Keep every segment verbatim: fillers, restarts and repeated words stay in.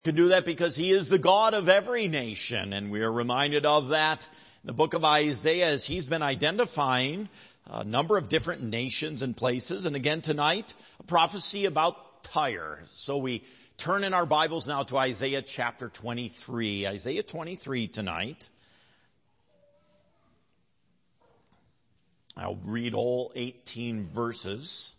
Can do that because he is the God of every nation, and we are reminded of that in the book of Isaiah as he's been identifying a number of different nations and places. And again tonight, a prophecy about Tyre. So we turn in our Bibles now to Isaiah chapter twenty-three. Isaiah twenty-three tonight. I'll read all eighteen verses.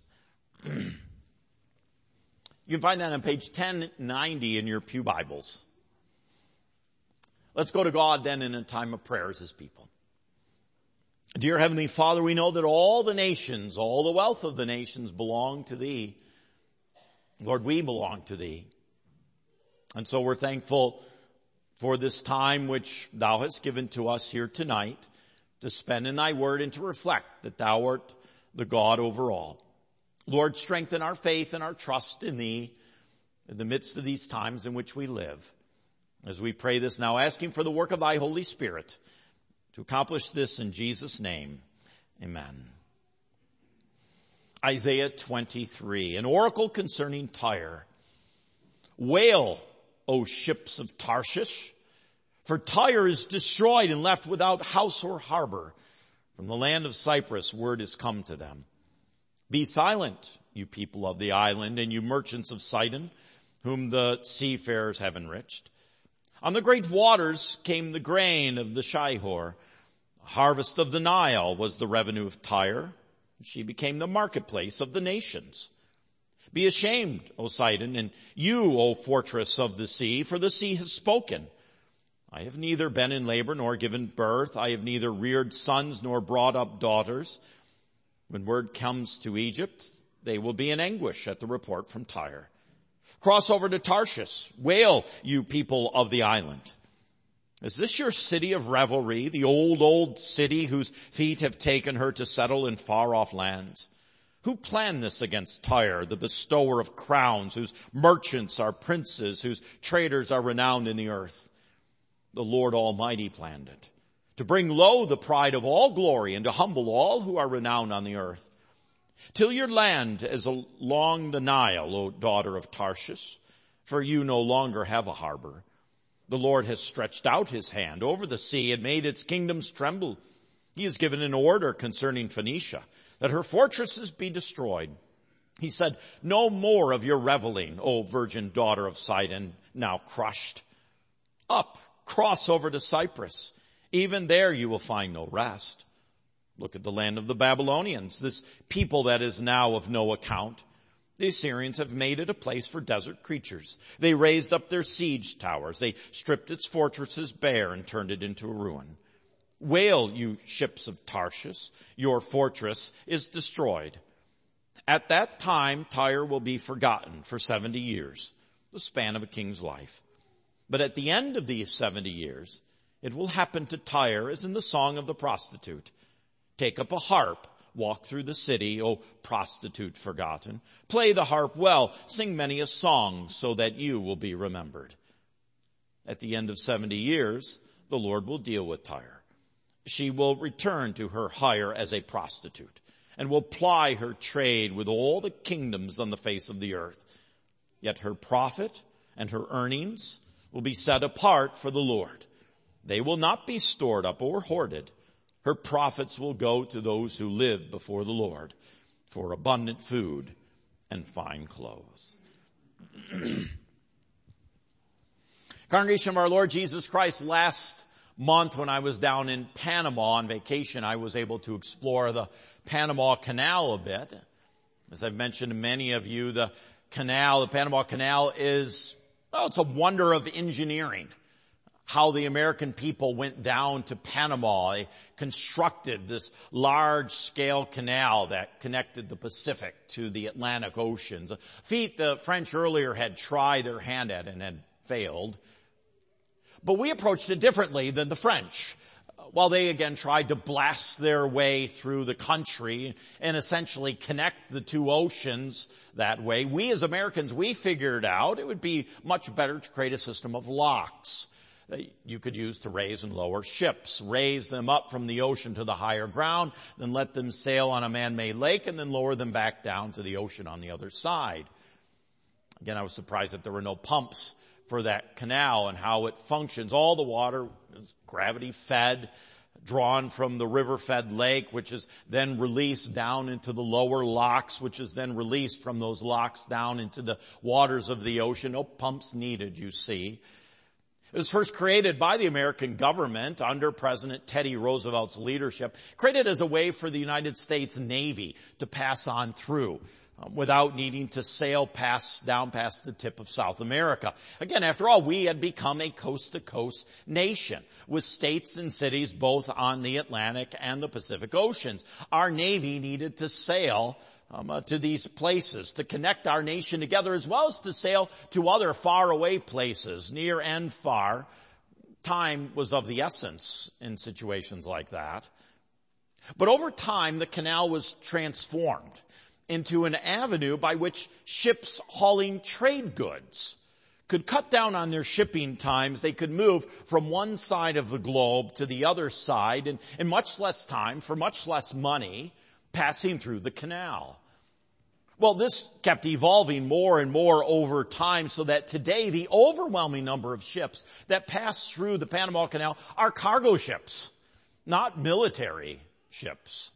You can find that on page ten ninety in your pew Bibles. Let's go to God then in a time of prayer as his people. Dear Heavenly Father, we know that all the nations, all the wealth of the nations belong to thee. Lord, we belong to thee. And so we're thankful for this time which thou hast given to us here tonight to spend in thy word and to reflect that thou art the God over all. Lord, strengthen our faith and our trust in thee in the midst of these times in which we live. As we pray this now, asking for the work of thy Holy Spirit to accomplish this in Jesus' name. Amen. Isaiah twenty-three, an oracle concerning Tyre. Wail, O ships of Tarshish, for Tyre is destroyed and left without house or harbor. From the land of Cyprus word is come to them. Be silent, you people of the island, and you merchants of Sidon, whom the seafarers have enriched. On the great waters came the grain of the Shihor. The harvest of the Nile was the revenue of Tyre. She became the marketplace of the nations. Be ashamed, O Sidon, and you, O fortress of the sea, for the sea has spoken. I have neither been in labor nor given birth. I have neither reared sons nor brought up daughters. When word comes to Egypt, they will be in anguish at the report from Tyre. Cross over to Tarshish. Wail, you people of the island. Is this your city of revelry, the old, old city whose feet have taken her to settle in far-off lands? Who planned this against Tyre, the bestower of crowns, whose merchants are princes, whose traders are renowned in the earth? The Lord Almighty planned it, to bring low the pride of all glory and to humble all who are renowned on the earth. Till your land is along the Nile, O daughter of Tarshish, for you no longer have a harbor. The Lord has stretched out his hand over the sea and made its kingdoms tremble. He has given an order concerning Phoenicia, that her fortresses be destroyed. He said, no more of your reveling, O virgin daughter of Sidon, now crushed. Up, cross over to Cyprus. Even there you will find no rest. Look at the land of the Babylonians, this people that is now of no account. The Assyrians have made it a place for desert creatures. They raised up their siege towers. They stripped its fortresses bare and turned it into a ruin. Wail, you ships of Tarshish, your fortress is destroyed. At that time, Tyre will be forgotten for seventy years, the span of a king's life. But at the end of these seventy years, it will happen to Tyre as in the song of the prostitute. Take up a harp, walk through the city, O prostitute forgotten. Play the harp well, sing many a song so that you will be remembered. At the end of seventy years, the Lord will deal with Tyre. She will return to her hire as a prostitute and will ply her trade with all the kingdoms on the face of the earth. Yet her profit and her earnings will be set apart for the Lord. They will not be stored up or hoarded. Her profits will go to those who live before the Lord for abundant food and fine clothes. Congregation of our Lord Jesus Christ, last month when I was down in Panama on vacation, I was able to explore the Panama Canal a bit. As I've mentioned to many of you, the canal, the Panama Canal is, well, it's a wonder of engineering. How the American people went down to Panama. They constructed this large-scale canal that connected the Pacific to the Atlantic Oceans. A feat the French earlier had tried their hand at and had failed. But we approached it differently than the French. While they again tried to blast their way through the country and essentially connect the two oceans that way, we as Americans, we figured out it would be much better to create a system of locks that you could use to raise and lower ships, raise them up from the ocean to the higher ground, then let them sail on a man-made lake, and then lower them back down to the ocean on the other side. Again, I was surprised that there were no pumps for that canal and how it functions. All the water is gravity fed, drawn from the river-fed lake, which is then released down into the lower locks, which is then released from those locks down into the waters of the ocean. No pumps needed, you see. It was first created by the American government under President Teddy Roosevelt's leadership, created as a way for the United States Navy to pass on through um, without needing to sail past, down past the tip of South America. Again, after all, we had become a coast-to-coast nation with states and cities both on the Atlantic and the Pacific Oceans. Our Navy needed to sail Um, uh, to these places, to connect our nation together, as well as to sail to other faraway places, near and far. Time was of the essence in situations like that. But over time, the canal was transformed into an avenue by which ships hauling trade goods could cut down on their shipping times. They could move from one side of the globe to the other side in, in much less time, for much less money, passing through the canal. Well, this kept evolving more and more over time, so that today the overwhelming number of ships that pass through the Panama Canal are cargo ships, not military ships.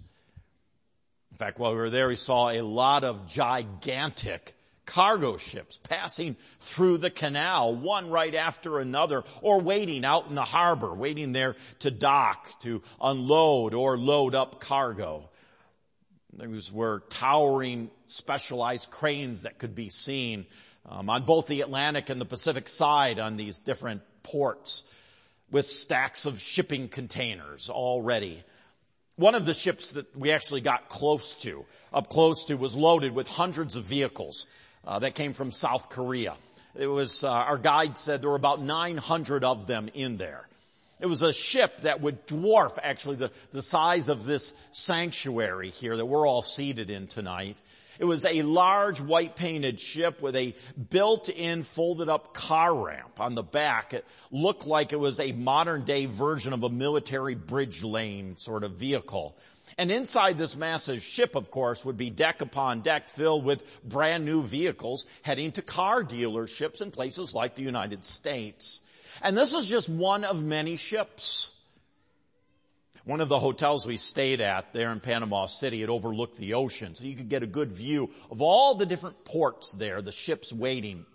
In fact, while we were there, we saw a lot of gigantic cargo ships passing through the canal, one right after another, or waiting out in the harbor, waiting there to dock, to unload or load up cargo. These were towering specialized cranes that could be seen um, on both the Atlantic and the Pacific side on these different ports with stacks of shipping containers all ready. One of the ships that we actually got close to, up close to, was loaded with hundreds of vehicles uh, that came from South Korea. It was, uh, our guide said there were about nine hundred of them in there. It was a ship that would dwarf actually the, the size of this sanctuary here that we're all seated in tonight. It was a large white painted ship with a built-in folded up car ramp on the back. It looked like it was a modern day version of a military bridge lane sort of vehicle. And inside this massive ship, of course, would be deck upon deck filled with brand new vehicles heading to car dealerships in places like the United States. And this is just one of many ships. One of the hotels we stayed at there in Panama City, it overlooked the ocean, so you could get a good view of all the different ports there, the ships waiting.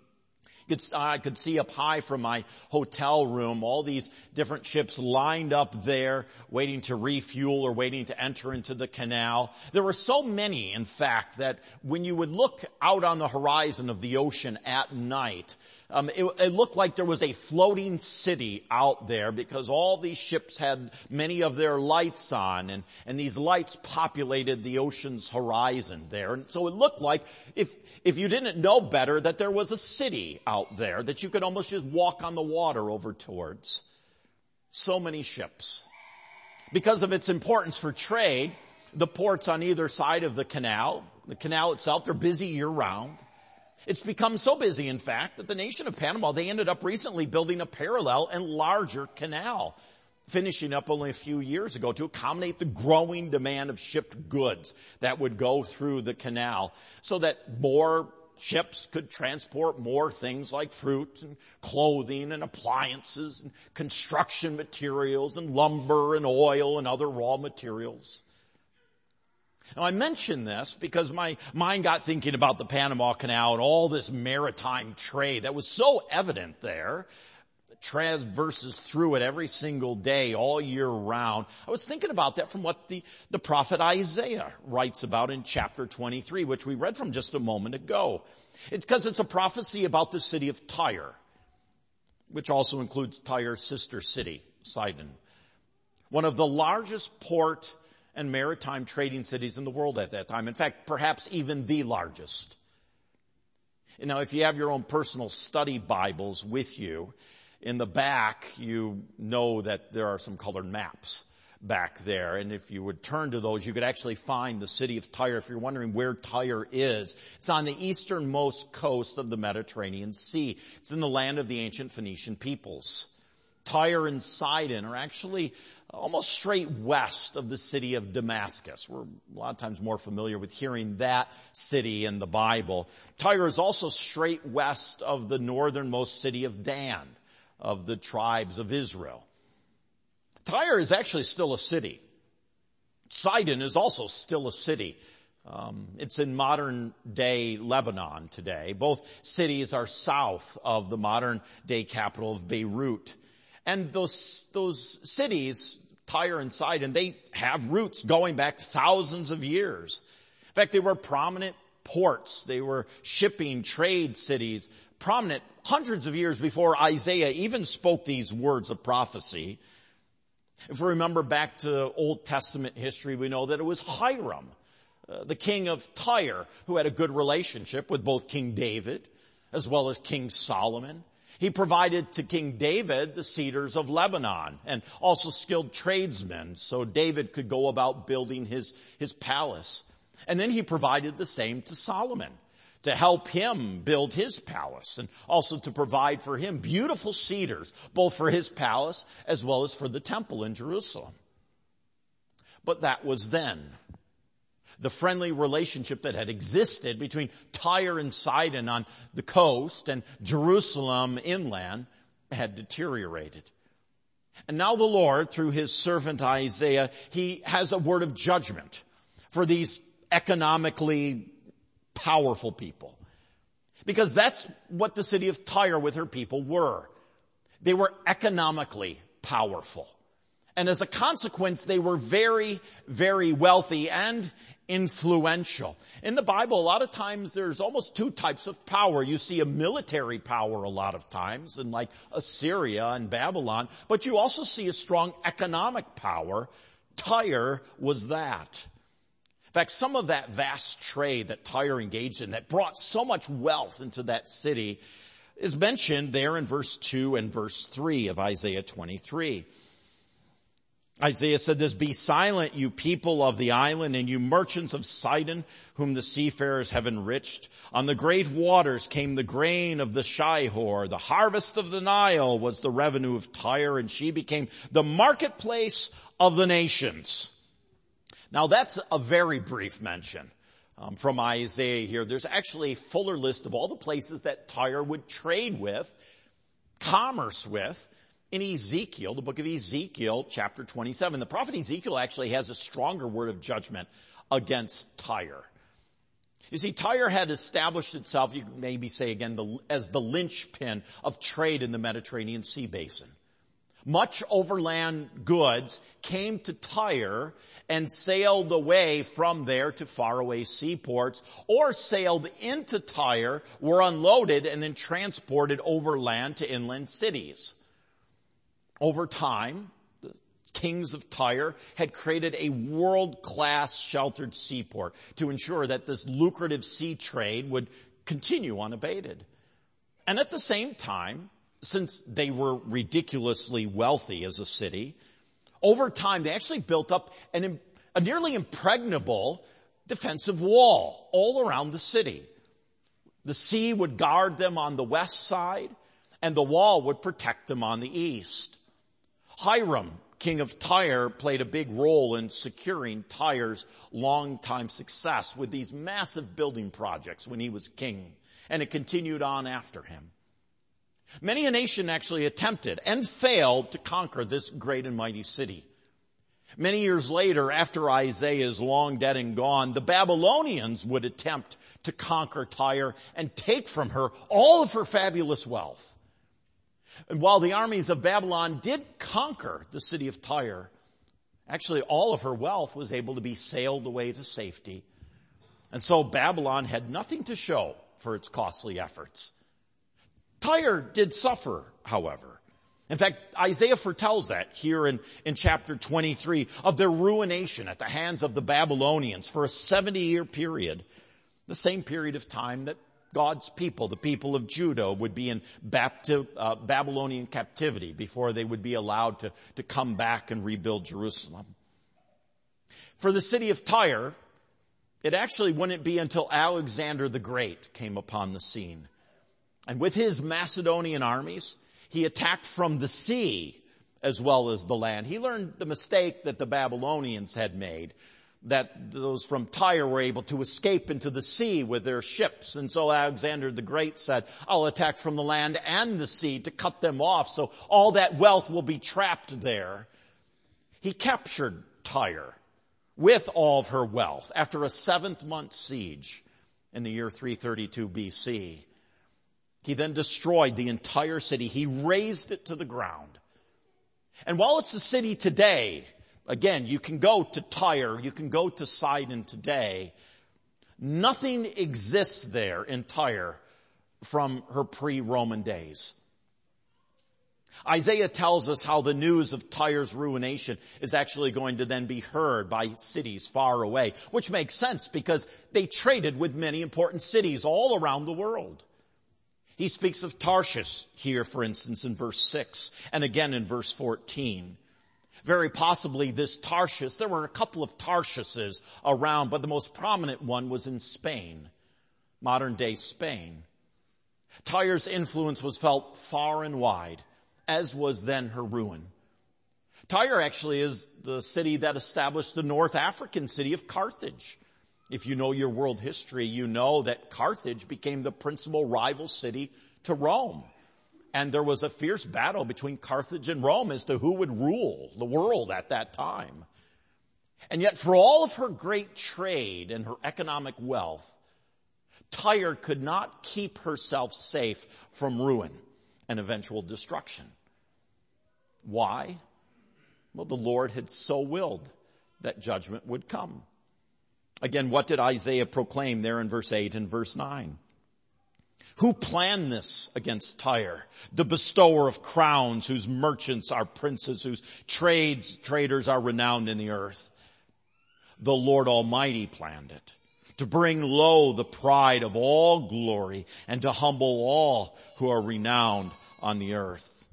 I could see up high from my hotel room all these different ships lined up there, waiting to refuel or waiting to enter into the canal. There were so many, in fact, that when you would look out on the horizon of the ocean at night, um, it, it looked like there was a floating city out there, because all these ships had many of their lights on, and, and these lights populated the ocean's horizon there. And so it looked like, if, if you didn't know better, that there was a city out there that you could almost just walk on the water over towards. So many ships. Because of its importance for trade, the ports on either side of the canal, the canal itself, they're busy year-round. It's become so busy, in fact, that the nation of Panama, they ended up recently building a parallel and larger canal, finishing up only a few years ago to accommodate the growing demand of shipped goods that would go through the canal, so that more ships could transport more things like fruit and clothing and appliances and construction materials and lumber and oil and other raw materials. Now, I mention this because my mind got thinking about the Panama Canal and all this maritime trade that was so evident there, traverses through it every single day, all year round. I was thinking about that from what the, the prophet Isaiah writes about in chapter twenty-three, which we read from just a moment ago. It's because it's a prophecy about the city of Tyre, which also includes Tyre's sister city, Sidon, one of the largest port and maritime trading cities in the world at that time. In fact, perhaps even the largest. And now, if you have your own personal study Bibles with you, in the back, you know that there are some colored maps back there. And if you would turn to those, you could actually find the city of Tyre. If you're wondering where Tyre is, it's on the easternmost coast of the Mediterranean Sea. It's in the land of the ancient Phoenician peoples. Tyre and Sidon are actually almost straight west of the city of Damascus. We're a lot of times more familiar with hearing that city in the Bible. Tyre is also straight west of the northernmost city of Dan, of the tribes of Israel. Tyre is actually still a city. Sidon is also still a city. Um, it's in modern day Lebanon today. Both cities are south of the modern day capital of Beirut. And those, those cities, Tyre and Sidon, they have roots going back thousands of years. In fact, they were prominent ports. They were shipping trade cities, prominent hundreds of years before Isaiah even spoke these words of prophecy. If we remember back to Old Testament history, we know that it was Hiram, uh, the king of Tyre, who had a good relationship with both King David as well as King Solomon. He provided to King David the cedars of Lebanon and also skilled tradesmen so David could go about building his, his palace. And then he provided the same to Solomon to help him build his palace and also to provide for him beautiful cedars, both for his palace as well as for the temple in Jerusalem. But that was then. The friendly relationship that had existed between Tyre and Sidon on the coast and Jerusalem inland had deteriorated. And now the Lord, through his servant Isaiah, he has a word of judgment for these economically powerful people. Because that's what the city of Tyre with her people were. They were economically powerful. And as a consequence, they were very, very wealthy and influential. In the Bible, a lot of times there's almost two types of power. You see a military power a lot of times, in like Assyria and Babylon, but you also see a strong economic power. Tyre was that. In fact, some of that vast trade that Tyre engaged in that brought so much wealth into that city is mentioned there in verse two and verse three of Isaiah twenty-three. Isaiah said this, "Be silent, you people of the island, and you merchants of Sidon, whom the seafarers have enriched. On the great waters came the grain of the Shihor. The harvest of the Nile was the revenue of Tyre, and she became the marketplace of the nations." Now that's a very brief mention um, from Isaiah here. There's actually a fuller list of all the places that Tyre would trade with, commerce with, in Ezekiel, the book of Ezekiel, chapter twenty-seven. The prophet Ezekiel actually has a stronger word of judgment against Tyre. You see, Tyre had established itself, you could maybe say again, the, as the linchpin of trade in the Mediterranean Sea basin. Much overland goods came to Tyre and sailed away from there to faraway seaports, or sailed into Tyre, were unloaded, and then transported overland to inland cities. Over time, the kings of Tyre had created a world-class sheltered seaport to ensure that this lucrative sea trade would continue unabated. And at the same time, since they were ridiculously wealthy as a city, over time they actually built up an, a nearly impregnable defensive wall all around the city. The sea would guard them on the west side, and the wall would protect them on the east. Hiram, king of Tyre, played a big role in securing Tyre's long-time success with these massive building projects when he was king, and it continued on after him. Many a nation actually attempted and failed to conquer this great and mighty city. Many years later, after Isaiah is long dead and gone, the Babylonians would attempt to conquer Tyre and take from her all of her fabulous wealth. And while the armies of Babylon did conquer the city of Tyre, actually all of her wealth was able to be sailed away to safety. And so Babylon had nothing to show for its costly efforts. Tyre did suffer, however. In fact, Isaiah foretells that here in, in chapter twenty-three of their ruination at the hands of the Babylonians for a seventy-year period, the same period of time that God's people, the people of Judah, would be in Bapti- uh, Babylonian captivity before they would be allowed to, to come back and rebuild Jerusalem. For the city of Tyre, it actually wouldn't be until Alexander the Great came upon the scene. And with his Macedonian armies, he attacked from the sea as well as the land. He learned the mistake that the Babylonians had made, that those from Tyre were able to escape into the sea with their ships. And so Alexander the Great said, I'll attack from the land and the sea to cut them off, so all that wealth will be trapped there. He captured Tyre with all of her wealth after a seventh month siege in the year three thirty-two B C. He then destroyed the entire city. He razed it to the ground. And while it's a city today, again, you can go to Tyre, you can go to Sidon today, nothing exists there in Tyre from her pre-Roman days. Isaiah tells us how the news of Tyre's ruination is actually going to then be heard by cities far away, which makes sense because they traded with many important cities all around the world. He speaks of Tarshish here, for instance, in verse six, and again in verse fourteen. Very possibly this Tarshish, there were a couple of Tarshishes around, but the most prominent one was in Spain, modern-day Spain. Tyre's influence was felt far and wide, as was then her ruin. Tyre actually is the city that established the North African city of Carthage. If you know your world history, you know that Carthage became the principal rival city to Rome. And there was a fierce battle between Carthage and Rome as to who would rule the world at that time. And yet for all of her great trade and her economic wealth, Tyre could not keep herself safe from ruin and eventual destruction. Why? Well, the Lord had so willed that judgment would come. Again, what did Isaiah proclaim there in verse eight and verse nine? Who planned this against Tyre, the bestower of crowns, whose merchants are princes, whose trades, traders are renowned in the earth? The Lord Almighty planned it, to bring low the pride of all glory and to humble all who are renowned on the earth.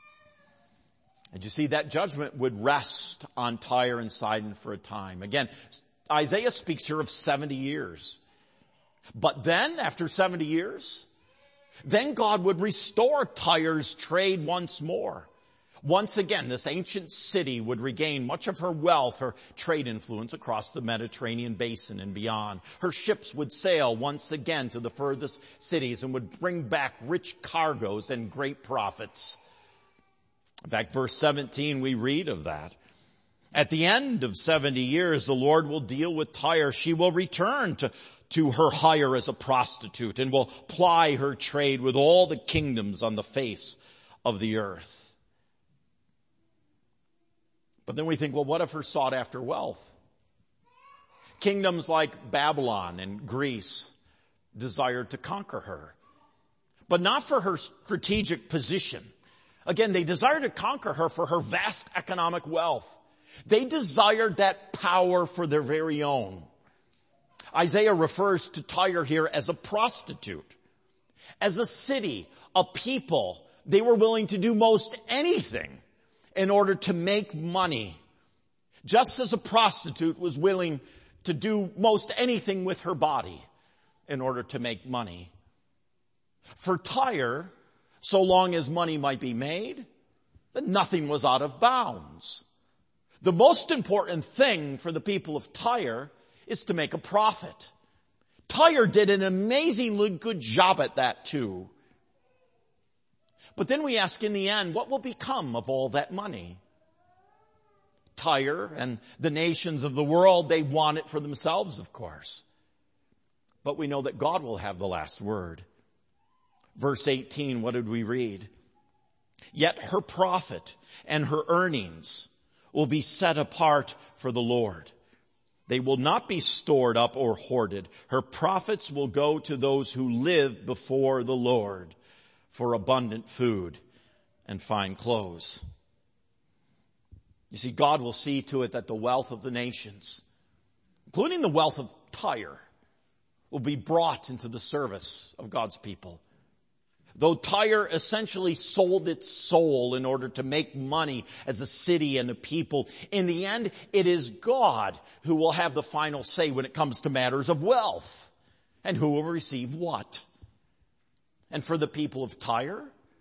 And you see, that judgment would rest on Tyre and Sidon for a time. Again, Isaiah speaks here of seventy years. But then, after seventy years, then God would restore Tyre's trade once more. Once again, this ancient city would regain much of her wealth, her trade influence across the Mediterranean basin and beyond. Her ships would sail once again to the furthest cities and would bring back rich cargoes and great profits. In fact, verse seventeen, we read of that. At the end of seventy years, the Lord will deal with Tyre. She will return to, to her hire as a prostitute and will ply her trade with all the kingdoms on the face of the earth. But then we think, well, what of her sought after wealth? Kingdoms like Babylon and Greece desired to conquer her, but not for her strategic position. Again, they desired to conquer her for her vast economic wealth. They desired that power for their very own. Isaiah refers to Tyre here as a prostitute. As a city, a people, they were willing to do most anything in order to make money. Just as a prostitute was willing to do most anything with her body in order to make money. For Tyre, so long as money might be made, then nothing was out of bounds. The most important thing for the people of Tyre is to make a profit. Tyre did an amazingly good job at that too. But then we ask in the end, what will become of all that money? Tyre and the nations of the world, they want it for themselves, of course. But we know that God will have the last word. Verse eighteen, what did we read? Yet her profit and her earnings will be set apart for the Lord. They will not be stored up or hoarded. Her profits will go to those who live before the Lord for abundant food and fine clothes. You see, God will see to it that the wealth of the nations, including the wealth of Tyre, will be brought into the service of God's people. Though Tyre essentially sold its soul in order to make money as a city and a people, in the end, it is God who will have the final say when it comes to matters of wealth and who will receive what. And for the people of Tyre,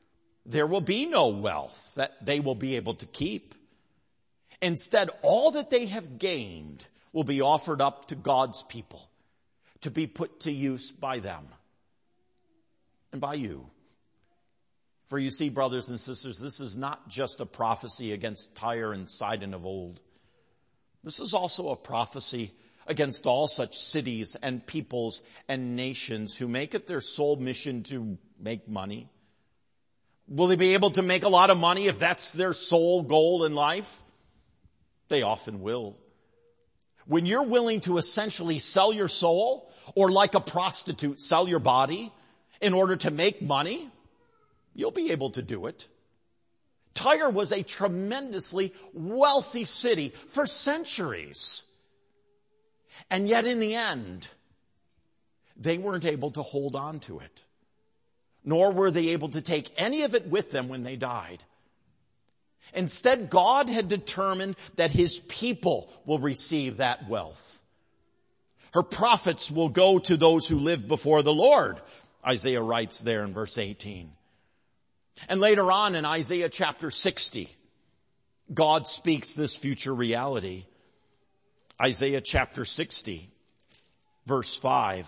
there will be no wealth that they will be able to keep. Instead, all that they have gained will be offered up to God's people to be put to use by them and by you. For you see, brothers and sisters, this is not just a prophecy against Tyre and Sidon of old. This is also a prophecy against all such cities and peoples and nations who make it their sole mission to make money. Will they be able to make a lot of money if that's their sole goal in life? They often will. When you're willing to essentially sell your soul, or like a prostitute, sell your body in order to make money, you'll be able to do it. Tyre was a tremendously wealthy city for centuries. And yet in the end, they weren't able to hold on to it. Nor were they able to take any of it with them when they died. Instead, God had determined that his people will receive that wealth. Her prophets will go to those who live before the Lord, Isaiah writes there in verse eighteen. And later on in Isaiah chapter sixty, God speaks this future reality. Isaiah chapter sixty, verse five.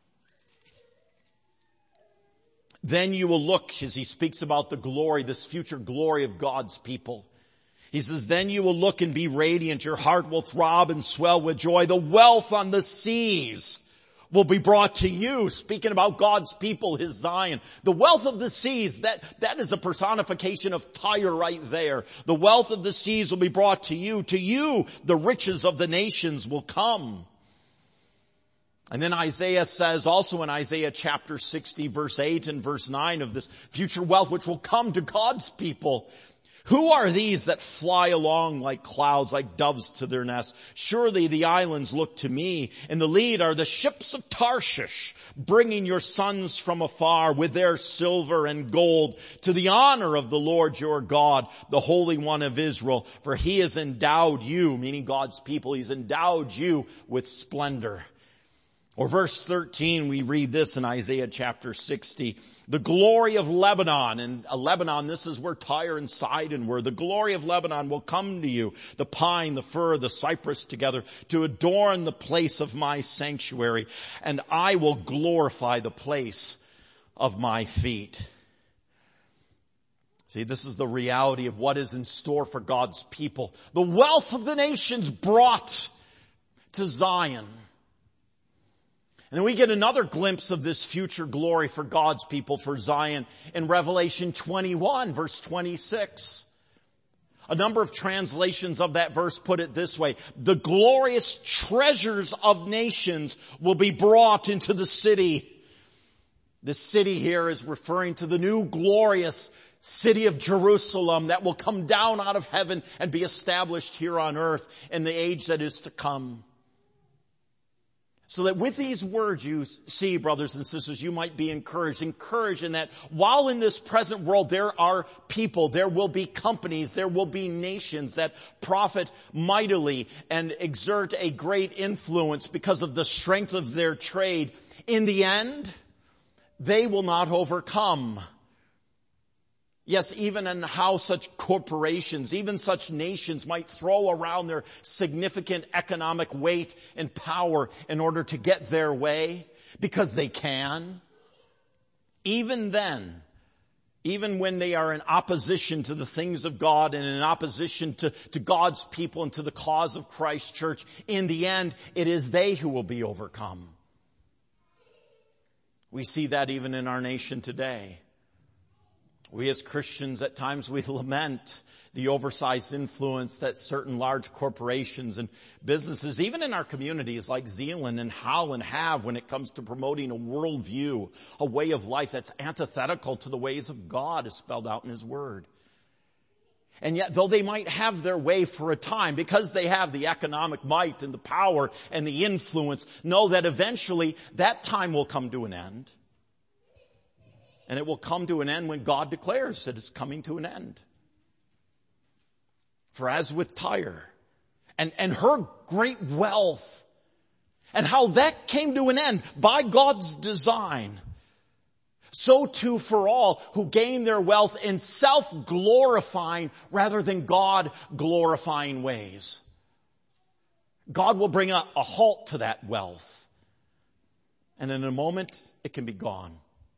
Then you will look, as he speaks about the glory, this future glory of God's people. He says, then you will look and be radiant. Your heart will throb and swell with joy. The wealth on the seas will be brought to you. Speaking about God's people, his Zion. The wealth of the seas, that, that is a personification of Tyre right there. The wealth of the seas will be brought to you. To you, the riches of the nations will come. And then Isaiah says, also in Isaiah chapter sixty, verse eight and verse nine, of this future wealth which will come to God's people. Who are these that fly along like clouds, like doves to their nest? Surely the islands look to me. In the lead are the ships of Tarshish, bringing your sons from afar with their silver and gold to the honor of the Lord your God, the Holy One of Israel. For he has endowed you, meaning God's people, he's endowed you with splendor. Or verse thirteen, we read this in Isaiah chapter sixty. The glory of Lebanon, and uh, Lebanon, this is where Tyre and Sidon were. The glory of Lebanon will come to you, the pine, the fir, the cypress together, to adorn the place of my sanctuary, and I will glorify the place of my feet. See, this is the reality of what is in store for God's people. The wealth of the nations brought to Zion. And then we get another glimpse of this future glory for God's people, for Zion, in Revelation twenty-one, verse twenty-six. A number of translations of that verse put it this way: the glorious treasures of nations will be brought into the city. The city here is referring to the new glorious city of Jerusalem that will come down out of heaven and be established here on earth in the age that is to come. So that with these words, you see, brothers and sisters, you might be encouraged. Encouraged in that while in this present world there are people, there will be companies, there will be nations that profit mightily and exert a great influence because of the strength of their trade. In the end, they will not overcome. Yes, even in how such corporations, even such nations might throw around their significant economic weight and power in order to get their way, because they can. Even then, even when they are in opposition to the things of God and in opposition to, to God's people and to the cause of Christ's church, in the end, it is they who will be overcome. We see that even in our nation today. We as Christians, at times we lament the oversized influence that certain large corporations and businesses, even in our communities like Zeeland and Holland, have when it comes to promoting a worldview, a way of life that's antithetical to the ways of God as spelled out in his word. And yet, though they might have their way for a time, because they have the economic might and the power and the influence, know that eventually that time will come to an end. And it will come to an end when God declares that it's coming to an end. For as with Tyre and, and her great wealth and how that came to an end by God's design, So too for all who gain their wealth in self-glorifying rather than God-glorifying ways. God will bring a, a halt to that wealth. And in a moment, it can be gone.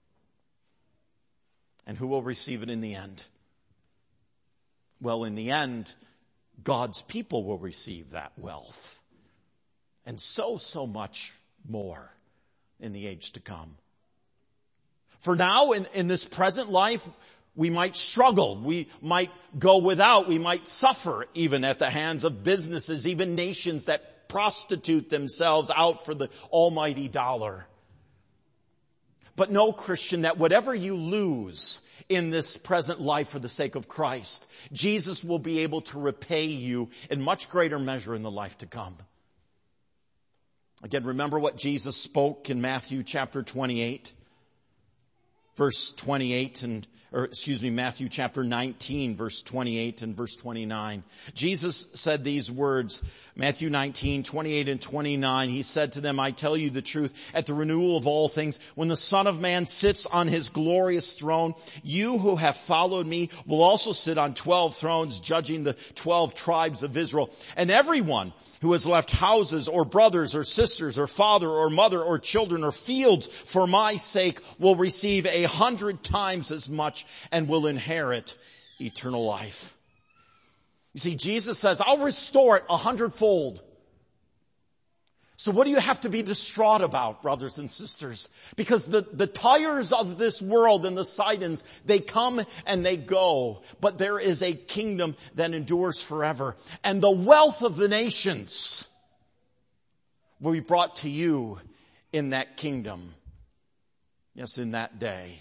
And who will receive it in the end? Well, in the end, God's people will receive that wealth. And so, so much more in the age to come. For now, in, in this present life, we might struggle. We might go without. We might suffer even at the hands of businesses, even nations that prostitute themselves out for the almighty dollar. But know, Christian, that whatever you lose in this present life for the sake of Christ, Jesus will be able to repay you in much greater measure in the life to come. Again, remember what Jesus spoke in Matthew chapter twenty-eight, verse twenty-eight, and or excuse me, Matthew chapter nineteen, verse twenty-eight and verse twenty-nine. Jesus said these words, Matthew nineteen, twenty-eight and twenty-nine. He said to them, I tell you the truth, at the renewal of all things, when the Son of Man sits on his glorious throne, you who have followed me will also sit on twelve thrones, judging the twelve tribes of Israel. And everyone who has left houses or brothers or sisters or father or mother or children or fields for my sake will receive a hundred times as much and will inherit eternal life. You see, Jesus says, I'll restore it a hundredfold. So what do you have to be distraught about, brothers and sisters? Because the, the tires of this world and the Sidons, they come and they go. But there is a kingdom that endures forever. And the wealth of the nations will be brought to you in that kingdom. Yes, in that day.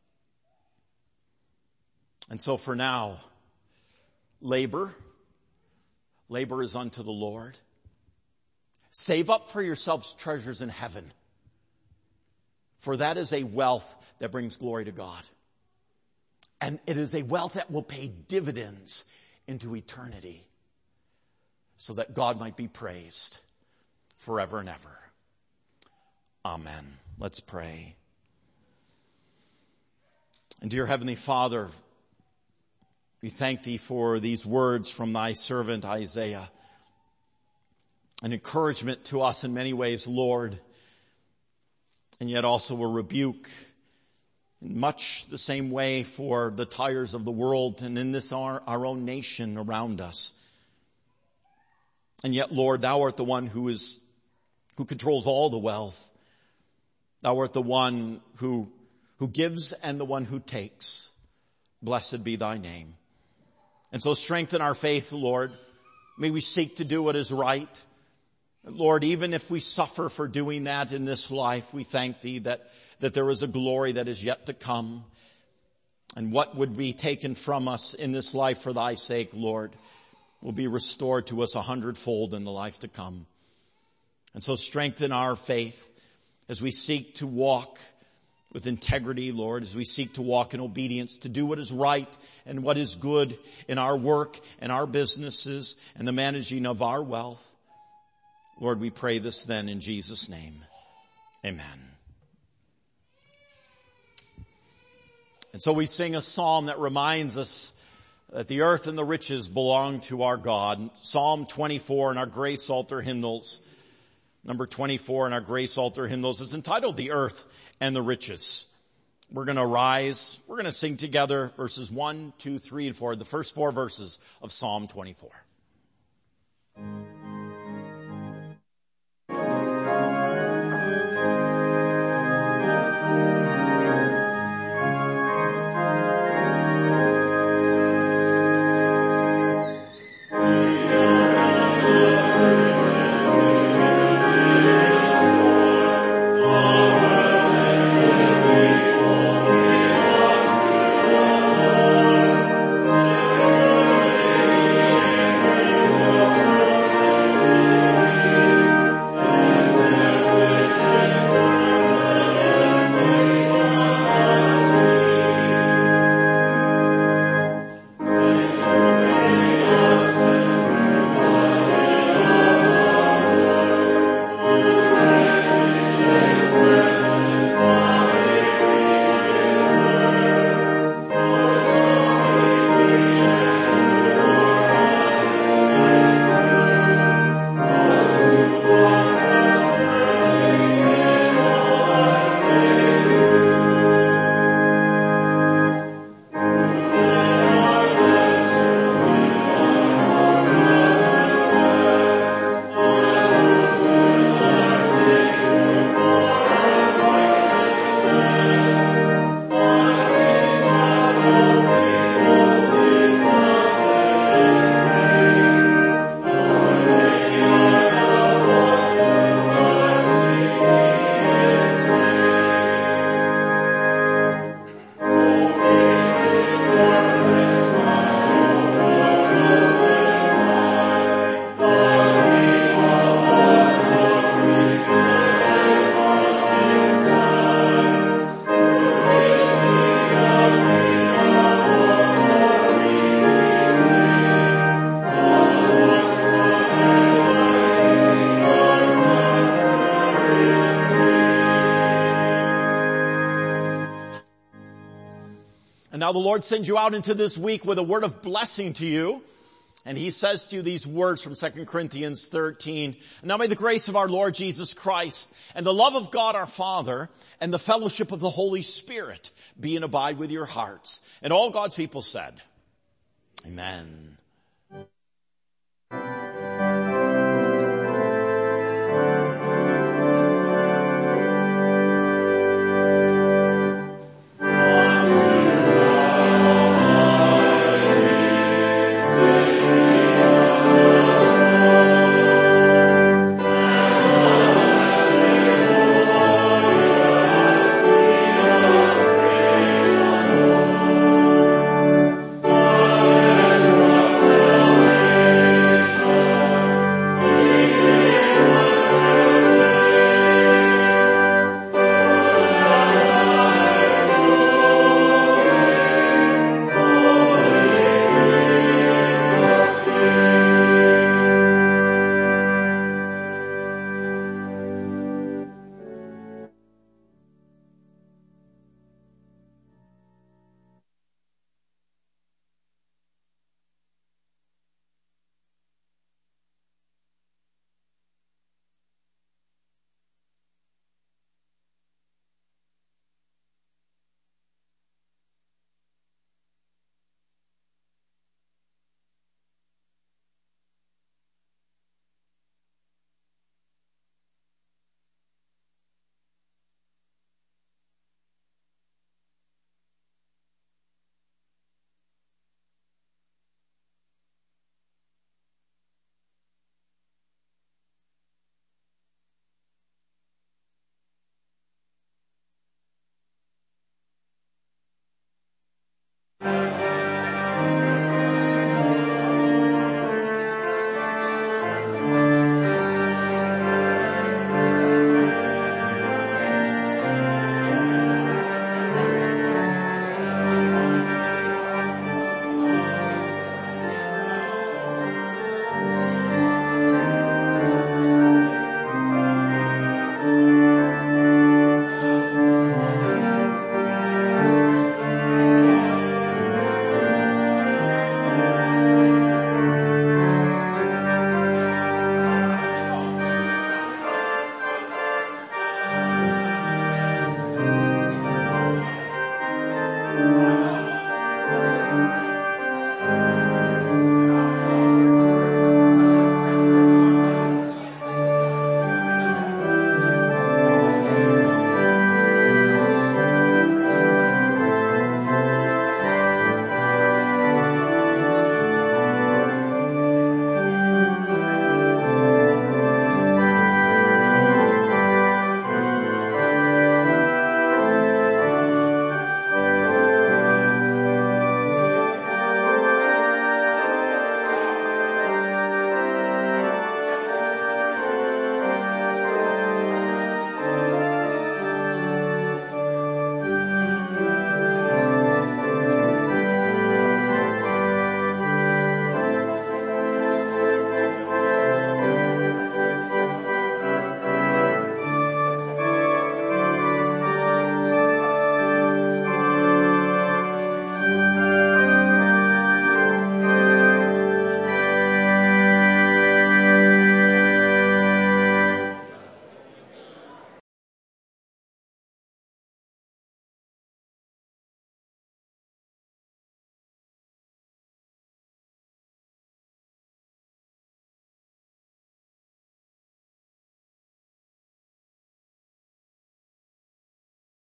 And so for now, labor. Labor is unto the Lord. Save up for yourselves treasures in heaven, for that is a wealth that brings glory to God. And it is a wealth that will pay dividends into eternity, so that God might be praised forever and ever. Amen. Let's pray. And dear Heavenly Father, we thank Thee for these words from Thy servant Isaiah. An encouragement to us in many ways, Lord, and yet also a rebuke in much the same way for the tires of the world and in this our, our own nation around us. And yet, Lord, Thou art the one who is, who controls all the wealth. Thou art the one who, who gives and the one who takes. Blessed be Thy name. And so strengthen our faith, Lord. May we seek to do what is right. Lord, even if we suffer for doing that in this life, we thank Thee that, that there is a glory that is yet to come. And what would be taken from us in this life for Thy sake, Lord, will be restored to us a hundredfold in the life to come. And so strengthen our faith as we seek to walk with integrity, Lord, as we seek to walk in obedience, to do what is right and what is good in our work and our businesses and the managing of our wealth. Lord, we pray this then in Jesus' name. Amen. And so we sing a psalm that reminds us that the earth and the riches belong to our God. Psalm twenty-four in our Grace Altar hymnals, number twenty-four in our Grace Altar hymnals, is entitled The Earth and the Riches. We're going to rise. We're going to sing together verses one, two, three, and four, the first four verses of Psalm twenty-four. Thank you. now the Lord sends you out into this week with a word of blessing to you. And he says to you these words from Second Corinthians thirteen. Now may the grace of our Lord Jesus Christ and the love of God our Father and the fellowship of the Holy Spirit be and abide with your hearts. And all God's people said, Amen.